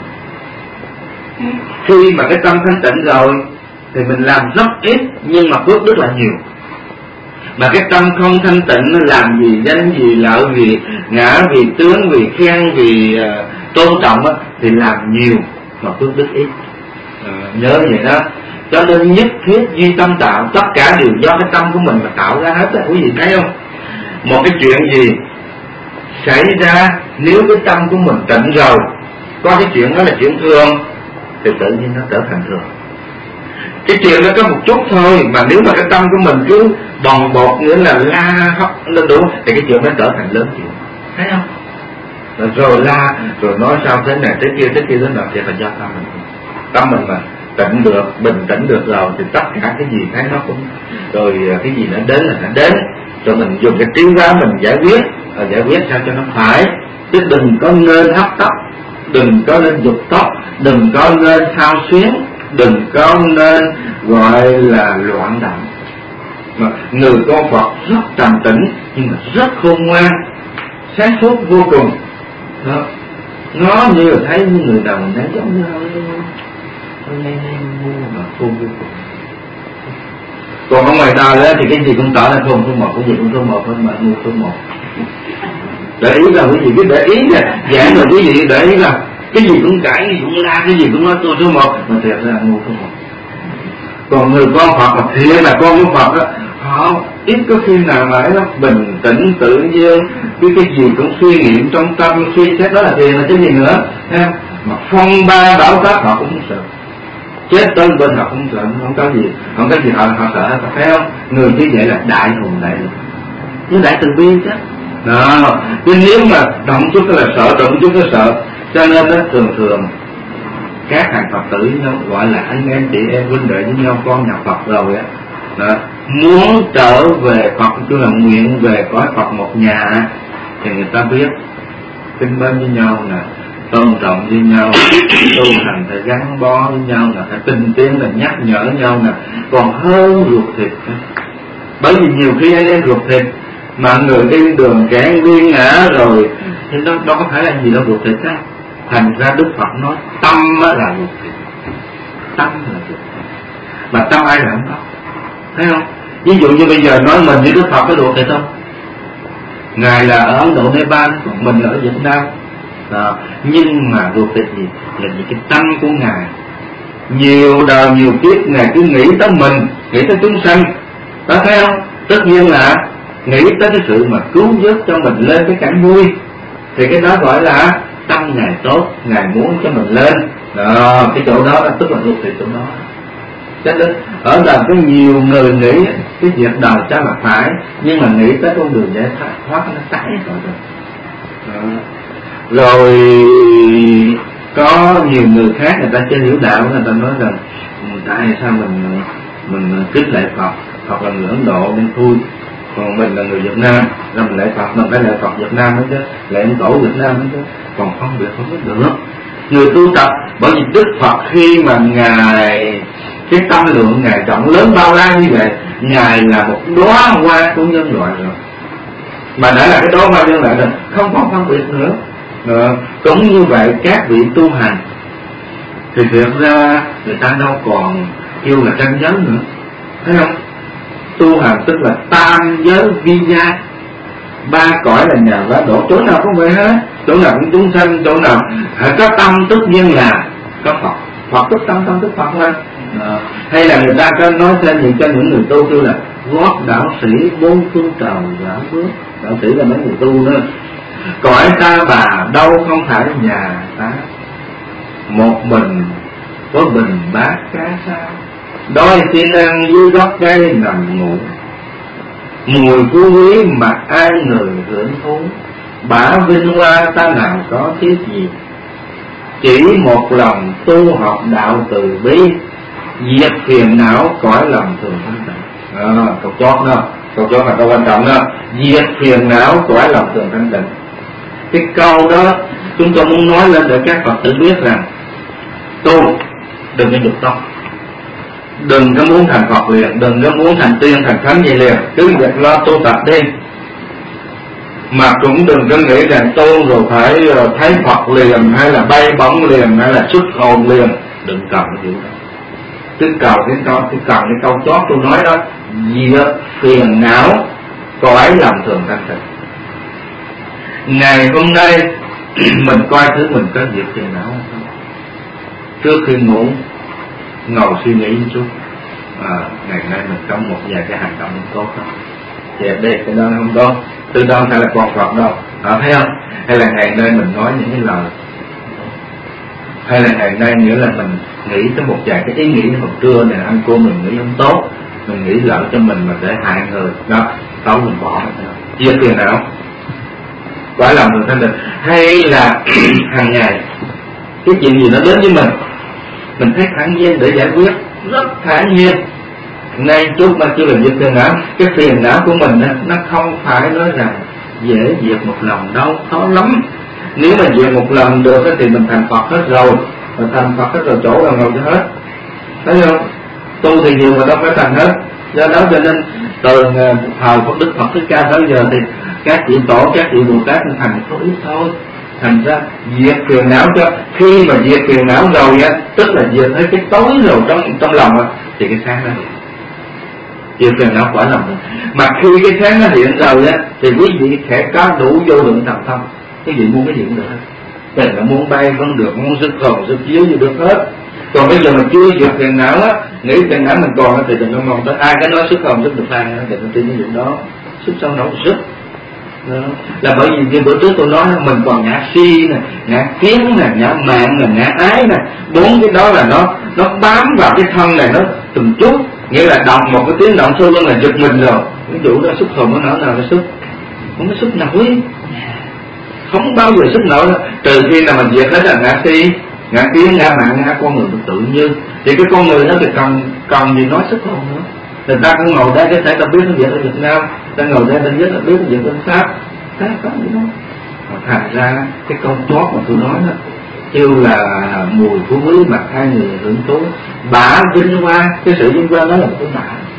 Khi mà cái tâm thanh tịnh rồi thì mình làm rất ít nhưng mà phước rất là nhiều. Mà cái tâm không thanh tịnh nó làm vì danh, vì lợi, vì ngã, vì tướng, vì khen, vì tôn trọng á, thì làm nhiều mà phước rất ít. Nhớ vậy đó. Cho nên nhất thiết duy tâm tạo, tất cả đều do cái tâm của mình mà tạo ra hết á. Quý vị thấy không? Một cái chuyện gì xảy ra nếu cái tâm của mình tịnh rồi, có cái chuyện đó là chuyện thường thì tự nhiên nó trở thành thường. Cái chuyện nó có một chút thôi, mà nếu mà cái tâm của mình cứ bồng bột nghĩa là la hấp lên đủ thì cái chuyện nó trở thành lớn chuyện, thấy không? Rồi la, rồi nói sao thế này thế kia thế nào thì là do tâm mình mà tịnh được, bình tĩnh được rồi thì tất cả cái gì thấy nó cũng rồi, cái gì nó đến là nó đến, rồi mình dùng cái trí hóa mình giải quyết sao cho nó phải, chứ đừng có nên hấp tấp, đừng có nên dục tốc, đừng có nên thao xuyến, đừng có nên gọi là loạn động. Mà người con Phật rất trầm tĩnh nhưng mà rất khôn ngoan, sáng suốt vô cùng. Đó. Nó như là thấy như người đồng nó giống như hơi ngu mà khôn vô cùng. Còn ở ngoài đời đó thì cái gì cũng tỏ ra khôn số một, cái gì cũng số một thôi mà ngu số một. Để ý là quý vị cứ để ý nè, giảng là quý vị để ý là cái gì cũng cãi, cái gì cũng la, cái gì cũng nói tôi số một, mà thiệt ra ngu số một. Còn người con Phật mà thiệt là con của Phật á, họ ít có khi nào mà nó bình tĩnh tự nhiên, cái gì cũng suy nghiệm trong tâm, suy xét đó là thiền là cái gì nữa, thấy không? Mà phong ba bão táp họ cũng không sợ, chết tới bên họ không sợ, không có gì họ sợ, thấy không? Người như vậy là đại hùng đại lực, như đại từ bi chứ. Đó, chứ nếu mà động chút là sợ, động chút là sợ, cho nên nó thường các hàng Phật tử với nhau gọi là anh em chị em huynh đệ với nhau, con nhà Phật rồi á, muốn trở về Phật, tức là nguyện về cõi Phật một nhà, thì người ta biết kính mến với nhau nè, tôn trọng với nhau, tu hành phải gắn bó với nhau nè, phải tinh tiến là nhắc nhở nhau nè, còn hơn ruột thịt. Bởi vì nhiều khi anh em ruột thịt mà người đi đường kẻ đi ngã rồi thì nó đâu có phải là gì đâu ruột thịt á. Thành ra Đức Phật nói tâm là ruột thịt, tâm là ruột thịt, mà tâm ai là không có, thấy không? Ví dụ như bây giờ nói mình với Đức Phật có ruột thịt không? Ngài là ở Ấn Độ Nepal, còn mình là ở Việt Nam. Nhưng mà ruột thịt gì là những cái tâm của Ngài, nhiều đời nhiều kiếp Ngài cứ nghĩ tới mình, nghĩ tới chúng sanh, đó thấy không? Tất nhiên là nghĩ tới cái sự mà cứu giúp cho mình lên cái cảnh vui, thì cái đó gọi là tâm Ngài tốt, Ngài muốn cho mình lên. Đó, cái chỗ đó là tức là ruột thịt chỗ đó. Cho nên ở đời có nhiều người nghĩ cái việc đời chắc là phải, nhưng mà nghĩ tới con đường giải thoát nó tái rồi. Rồi có nhiều người khác người ta chưa hiểu đạo, người ta nói rằng tại sao mình kính lạy Phật, Phật là người Ấn Độ nên thôi, còn mình là người Việt Nam, rồi mình lạy Phật mình phải lạy Phật Việt Nam hết chứ, lạy Ấn Tổ Việt Nam hết chứ, còn không biết được. Người tu tập, bởi vì Đức Phật khi mà Ngài cái tâm lượng Ngài rộng lớn bao la như vậy, Ngài là một đóa hoa của nhân loại rồi, mà đã là cái đóa hoa nhân loại rồi, không còn phân biệt nữa. Cũng như vậy các vị tu hành thì thực ra người ta đâu còn kêu là tranh giới nữa, thấy không? Tu hành tức là tam giới vi gia, ba cõi là nhà quá đổ, chỗ nào cũng vậy hết, chỗ nào cũng chúng sanh, chỗ nào có tâm tất nhiên là có Phật, Phật tức tâm tức Phật thôi. Hay là người ta có nói thêm cho những người tu kêu là gót đạo sĩ bốn phương trời giả bước, đạo sĩ là mấy người tu nữa. Cõi ta bà đâu không phải nhà ta, một mình có bình bát cá sao, đói xin ăn dưới gốc cây nằm ngủ, mùi phú quý mà ai người hưởng thú, bả vinh hoa ta nào có thiết gì, chỉ một lòng tu học đạo từ bi, diệt phiền não cõi lòng thường thanh tịnh. Câu chót đó, câu chót là câu quan trọng đó, diệt phiền não cõi lòng thường thanh tịnh. Cái câu đó chúng tôi muốn nói lên để các Phật tử biết rằng tu đừng có dục tốc, đừng có muốn thành Phật liền, đừng có muốn thành tiên thành thánh gì liền, cứ việc lo tu tập đi. Mà cũng đừng có nghĩ rằng tu rồi phải thấy Phật liền, hay là bay bổng liền, hay là xuất hồn liền, đừng cần cái điều đó. Cứ cầu cái câu chót tôi nói đó, diệt phiền não cõi lòng thường thanh tịnh. Ngày hôm nay mình coi thứ mình có diệt phiền não không? Trước khi ngủ ngồi suy nghĩ một chút, ngày nay mình có một vài cái hành động tốt không? Dẹp đi, cái đó không tốt. Từ đó hay là còn Phật đâu, thấy không? Hay là ngày nay mình nói những cái lời, hay là ngày nay nghĩa là mình nghĩ tới một vài cái ý nghĩ hồi trưa này ăn cơm mình nghĩ không tốt, mình nghĩ lợi cho mình mà để hại người đó, tối mình bỏ chia tiền nào quả lòng mình thanh định. Hay là hàng ngày cái chuyện gì nó đến với mình thấy thản nhiên để giải quyết, rất thản nhiên. Nay chút mà chưa làm việc phiền não, cái phiền não của mình nó không phải nói rằng dễ diệt một lần đâu, khó lắm. Nếu mà diệt một lần được thì mình thành Phật hết rồi, mà thành Phật hết rồi chỗ nào ngồi cho hết, thấy không? Tu thì nhiều mà đâu phải thành hết. Do đó cho nên từ thời Đức Phật Thích Ca tới giờ thì các vị tổ, các vị Bồ Tát thành có ít thôi. Thành ra diệt phiền não cho, khi mà diệt phiền não rồi á, tức là diệt thấy cái tối rồi trong lòng á, thì cái sáng nó hiện. Diệt phiền não quả lòng. Mà khi cái sáng nó hiện rồi á, thì quý vị sẽ có đủ vô lượng thần thông. Quý vị muốn cái gì cũng được hết. Tình là muốn bay vẫn được, muốn sức hồn, sức chiếu gì được hết. Còn bây giờ mà chưa diệt phiền não á, nghĩ phiền não mình còn thì đừng có mong tới ai cái nói sức hồn, sức được thang, đừng có tin cái chuyện đó. Sức sao nấu sức. Đó. Là bởi vì như bữa trước tôi nói mình còn ngã si nè, ngã kiến nè, ngã mạng nè, ngã ái nè, bốn cái đó là nó bám vào cái thân này nó từng chút, nghĩa là đọc một cái tiếng động sâu lưng là giật mình rồi. Ví dụ đó sức hồn nó nào là sức, không có sức nổi, không bao giờ sức nổi, trừ khi nào mình diệt hết là ngã si, ngã kiến, ngã mạng, ngã con người tự nhiên. Thì cái con người nó thì cần gì nói sức hồn nữa. Người ta cứ ngồi đây cái thể ta biết nó việc ở Việt Nam, ta ngồi đây ta biết nó biết việc ở Pháp, thế có gì đâu. Thành ra cái câu chót mà tôi nói đó, kêu là mùi phú quý mà hai người hưởng thú, bả vinh hoa, cái sự vinh hoa đó là một cái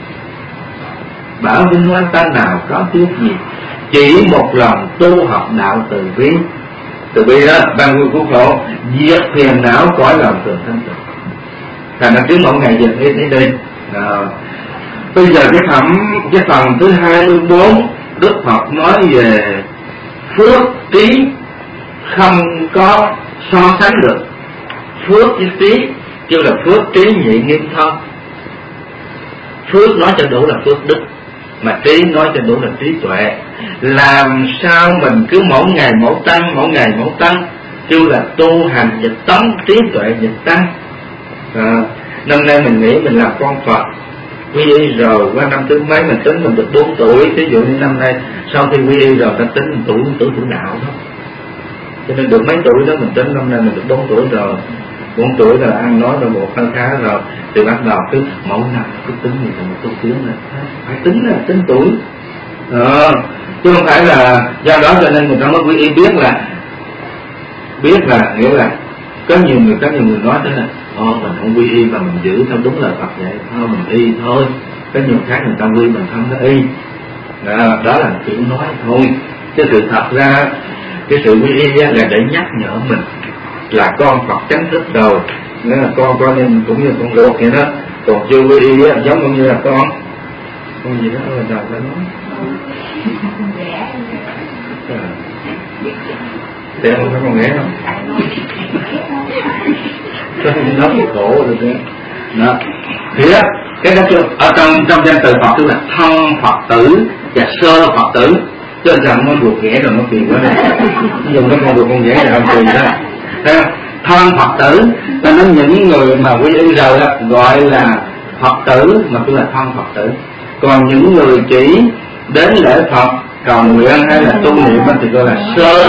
bả vinh hoa ta nào có tiếc gì, chỉ một lòng tu học đạo từ bi đó, ban vui cứu khổ, diệt phiền não cõi lòng thường thanh tịnh. Thành ra cứ mỗi ngày dịch đi. Bây giờ cái phần thứ 24, Đức Phật nói về phước trí không có so sánh được. Phước với trí kêu là phước trí nhị nghiêm thông. Phước nói cho đủ là phước đức, mà trí nói cho đủ là trí tuệ. Làm sao mình cứ mỗi ngày mỗi tăng, kêu là tu hành dịch tấn, trí tuệ dịch tăng. Năm nay mình nghĩ mình làm con Phật, quy y rồi qua năm thứ mấy mình tính mình được 4 tuổi, ví dụ như năm nay sau khi quy y rồi ta tính mình tuổi đạo đó, cho nên được mấy tuổi đó mình tính năm nay mình được 4 tuổi rồi, 4 tuổi rồi ăn nói rồi một khá rồi, thì bắt đầu cứ mỗi năm cứ tính như là một tu tiến này, phải tính tuổi, chứ không phải là do đó cho nên người ta mới quy y. Biết là nghĩa là có nhiều người nói thế này, mình không quy y mà mình giữ theo đúng lời Phật vậy, thôi mình y thôi. Có nhiều khác người ta quy mình không có y, đó là kiểu nói thôi. Chứ sự thật ra cái sự quy y là để nhắc nhở mình là con Phật chánh thức rồi, nghĩa là con nên cũng như con ruột vậy đó. Còn chưa quy y giống như là con gì đó người ta phải nói để không có con ghé không nó thì khổ rồi đó. Thì đó, cái đó ở trong danh từ Phật tức là thân Phật tử và sơ Phật tử, chứ rằng nó ruột ghẻ rồi nó kỳ quá đây, dùng cái con ruột con ghẻ là không kỳ đó. thân Phật tử. Ta nói những người mà quy y rồi đó, gọi là Phật tử, mà tôi là thân Phật tử. Còn những người chỉ đến lễ Phật cầu nguyện hay là tu niệm thì gọi là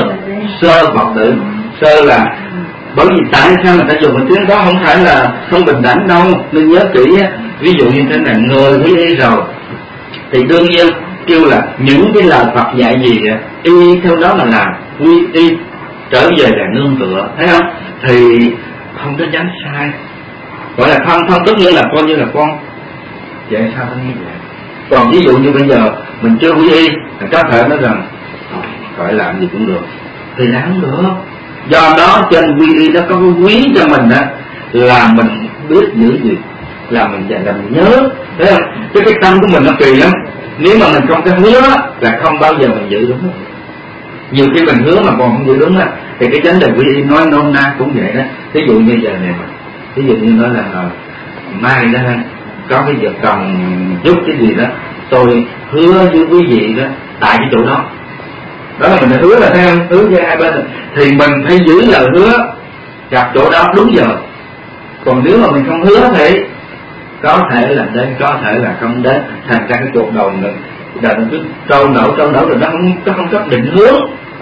sơ Phật tử. Sơ là bởi vì tại sao người ta dùng cái tiếng đó không phải là không bình đẳng đâu, nên nhớ kỹ á. Ví dụ như thế này, người quy y rồi thì đương nhiên kêu là những cái lời Phật dạy gì y theo đó mà làm, quy y trở về là nương tựa, thấy không? Thì không có dám sai, gọi là thân tất nhiên là coi như là con vậy sao không như vậy. Còn ví dụ như bây giờ mình chưa quy y thì có thể nói rằng gọi làm gì cũng được thì là không được. Do đó trên quy y nó có cái quý cho mình đó là mình biết giữ gì, là mình dạy là mình nhớ, thấy không? Cái tâm của mình nó kỳ lắm. Nếu mà mình không có hứa là không bao giờ mình giữ đúng. Nhiều khi mình hứa mà còn không giữ đúng á, thì cái vấn đề quy y nói nôm na cũng vậy đó. Ví dụ như giờ này, ví dụ như nói là mai đó có cái việc cần giúp cái gì đó, tôi hứa với quý vị đó tại cái chỗ đó. Đó là mình hứa là thấy không? Hứa với hai bên thì mình phải giữ lời hứa, gặp chỗ đó đúng giờ. Còn nếu mà mình không hứa thì có thể là đến, có thể là không đến, thành ra cái cuộc đầu nữa là nó cứ trâu nổ rồi nó không có định hướng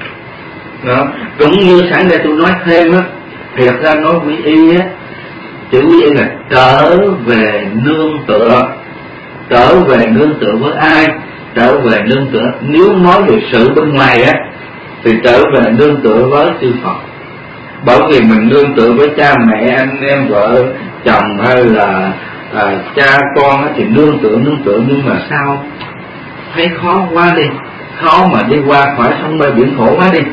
đó. Cũng như sáng nay tôi nói thêm á, thì thật ra nói quy y á, chữ quy y là trở về nương tựa. Trở về nương tựa với ai? Trở về nương tựa, nếu nói về sự bên ngoài á thì trở về nương tựa với chư Phật. Bởi vì mình nương tựa với cha mẹ, anh em, vợ chồng hay là cha con thì nương tựa, nhưng mà sao thấy khó quá đi, khó mà đi qua khỏi sông bờ biển khổ quá đi,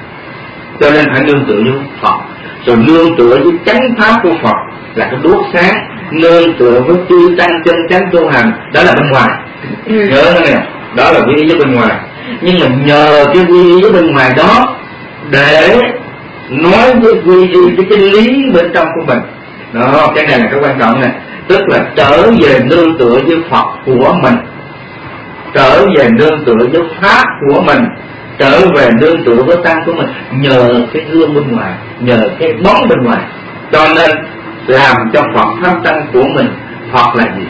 cho nên phải nương tựa với Phật. Rồi nương tựa với chánh pháp của Phật là cái đuốc sáng, nương tựa với chư tăng chân chánh tu hành, đó là bên ngoài. Nhớ đó nè, đó là quy y với bên ngoài. Nhưng mà nhờ cái quy y với bên ngoài đó để nói với quy y cái lý bên trong của mình đó, cái này là cái quan trọng này. Tức là trở về nương tựa với Phật của mình, trở về nương tựa với pháp của mình, trở về nương tựa với tăng của mình, nhờ cái gương bên ngoài, nhờ cái bóng bên ngoài. Cho nên làm cho Phật pháp tăng của mình. Phật là gì?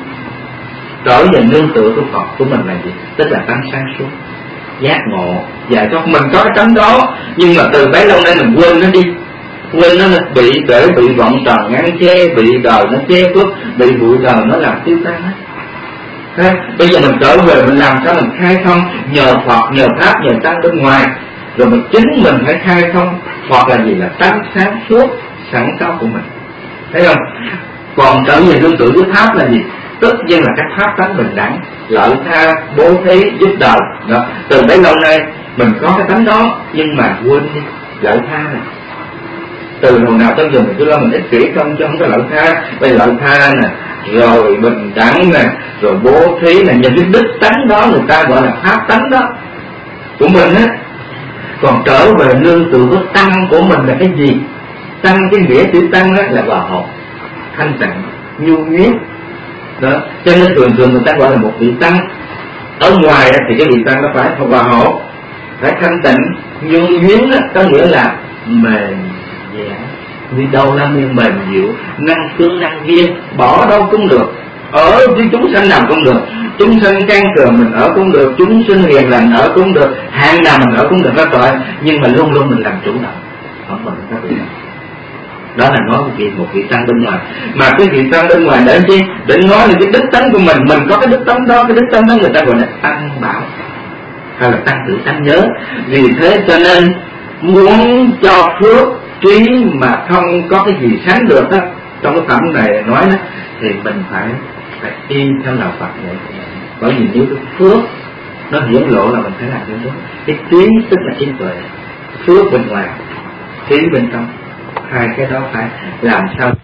Trở về nương tựa của Phật của mình là gì? Tức là tăng sáng suốt, giác ngộ, dạy cho mình có cái tánh đó. Nhưng mà từ bấy lâu nay mình quên nó đi, quên nó bị vọng trần ngăn che, bị đời nó che khuất, bị bụi đời nó làm tiêu tan hết. Thế bây giờ mình trở về, mình làm sao mình khai thông nhờ Phật, nhờ pháp, nhờ tăng bên ngoài, rồi mình chính mình phải khai thông. Phật là gì? Là tánh sáng suốt sẵn có của mình, thấy không? Còn trở về nương tựa với pháp là gì? Tất nhiên là cái pháp tánh bình đẳng, lợi tha, bố thí, giúp đời đó. Từ bấy lâu nay mình có cái tánh đó, nhưng mà quên đi lợi tha này. Từ hồi nào tới giờ mình cứ lo mình ích kỷ không, chứ không có lợi tha. Bây lợi tha nè, rồi bình đẳng nè, rồi bố thí nè, những cái đức tánh đó người ta gọi là pháp tánh đó của mình á. Còn trở về nương tựa với tăng của mình là cái gì? Tăng, cái nghĩa chữ tăng đó là hòa hợp, thanh tịnh, nhu nhuyết đó. Cho nên thường người ta gọi là một vị tăng. Ở ngoài thì cái vị tăng nó phải hòa hợp, phải thanh tịnh, nhu nhuyết, có nghĩa là mềm dẻo, như đâu là mềm dịu, năng cương năng viên, bỏ đâu cũng được, ở với chúng sanh nào cũng được, chúng sanh can cường mình ở cũng được, chúng sinh hiền lành ở cũng được, hạng nào mình ở cũng được hết rồi. Nhưng mà luôn luôn mình làm chủ động, không còn các vị. Đó là nói một vị tăng bên ngoài. Mà cái vị tăng bên ngoài để chi? Để nói là cái đức tánh của mình có cái đức tánh đó. Cái đức tánh đó người ta gọi là tăng bảo, hay là tăng tự tăng nhớ. Vì thế cho nên muốn cho phước trí mà không có cái gì sáng được đó, trong cái phẩm này nói đó, thì mình phải y theo lời Phật vậy. Bởi vì nếu cái phước nó hiển lộ là mình phải làm cái đó. Cái trí tức là trí tuệ, phước bên ngoài, trí bên trong, hai cái đó phải làm sao